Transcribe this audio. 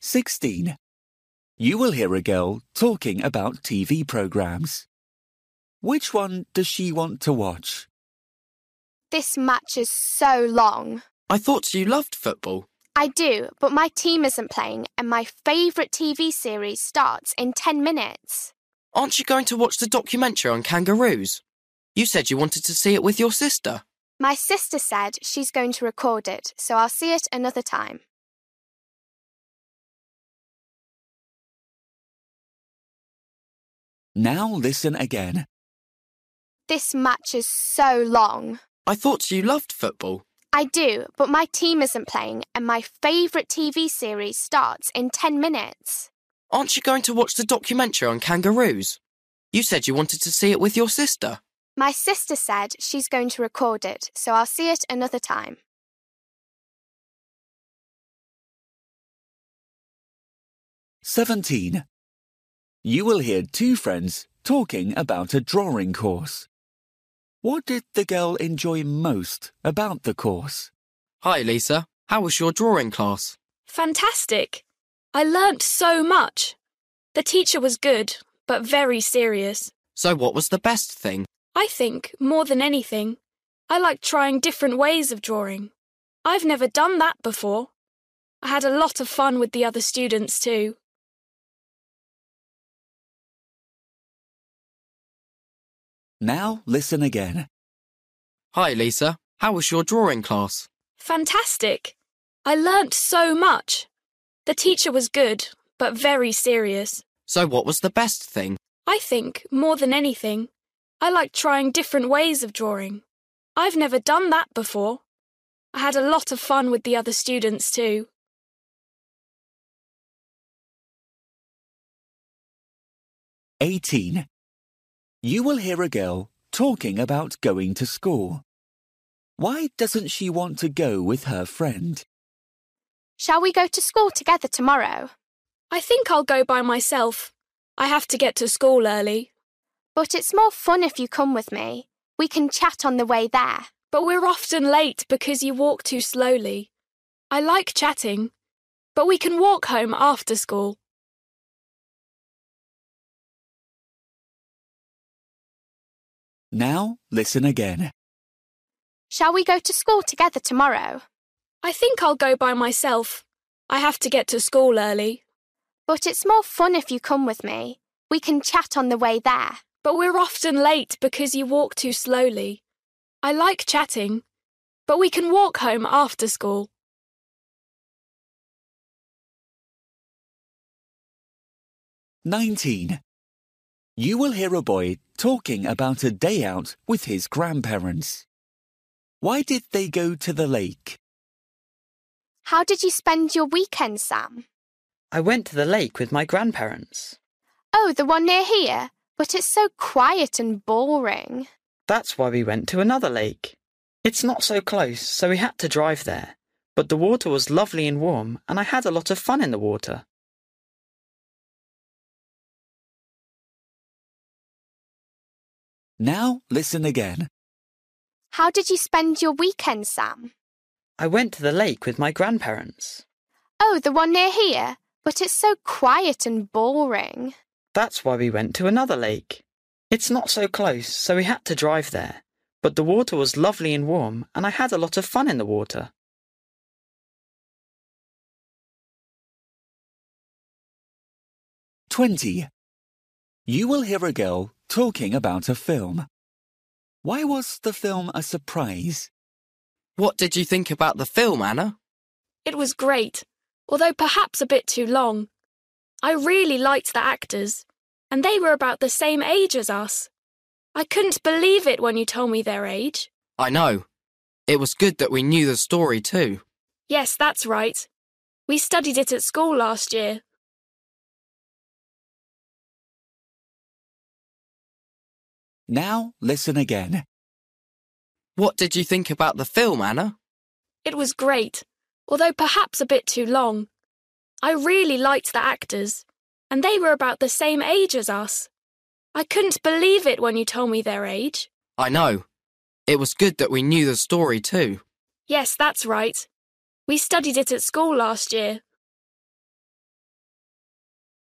16. You will hear a girl talking about TV programs. Which one does she want to watch? This match is so long. I thought you loved football. I do, but my team isn't playing and my favourite TV series starts in 10 minutes. Aren't you going to watch the documentary on kangaroos? You said you wanted to see it with your sister. My sister said she's going to record it, so I'll see it another time. Now listen again. This match is so long. I thought you loved football. I do, but my team isn't playing and my favourite TV series starts in 10 minutes. Aren't you going to watch the documentary on kangaroos? You said you wanted to see it with your sister. My sister said she's going to record it, so I'll see it another time. "17. You will hear two friends talking about a drawing course. What did the girl enjoy most about the course? Hi, Lisa. How was your drawing class? Fantastic! I learnt so much. The teacher was good, but very serious. So what was the best thing? I think, more than anything, I like trying different ways of drawing. I've never done that before. I had a lot of fun with the other students too. Now listen again. Hi, Lisa. How was your drawing class? Fantastic! I learnt so much. The teacher was good, but very serious. So what was the best thing? I think, more than anything, I like trying different ways of drawing. I've never done that before. I had a lot of fun with the other students too. "18. You will hear a girl talking about going to school. Why doesn't she want to go with her friend? Shall we go to school together tomorrow? I think I'll go by myself. I have to get to school early. But it's more fun if you come with me. We can chat on the way there. But we're often late because you walk too slowly. I like chatting, but we can walk home after school. Now listen again. Shall we go to school together tomorrow? I think I'll go by myself. I have to get to school early. But it's more fun if you come with me. We can chat on the way there. But we're often late because you walk too slowly. I like chatting, but we can walk home after school. "19. You will hear a boy talking about a day out with his grandparents. Why did they go to the lake? How did you spend your weekend, Sam? I went to the lake with my grandparents. Oh, the one near here? But it's so quiet and boring. That's why we went to another lake. It's not so close, so we had to drive there. But the water was lovely and warm, and I had a lot of fun in the water. Now listen again. How did you spend your weekend, Sam? I went to the lake with my grandparents. Oh, the one near here? But it's so quiet and boring. That's why we went to another lake. It's not so close, so we had to drive there. But the water was lovely and warm, and I had a lot of fun in the water. "20. You will hear a girl talking about a film. Why was the film a surprise? What did you think about the film, Anna? It was great, although perhaps a bit too long. I really liked the actors, and they were about the same age as us. I couldn't believe it when you told me their age. I know. It was good that we knew the story too. Yes, that's right. We studied it at school last year. Now listen again. What did you think about the film, Anna? It was great, although perhaps a bit too long. I really liked the actors, and they were about the same age as us. I couldn't believe it when you told me their age. I know. It was good that we knew the story too. Yes, that's right. We studied it at school last year.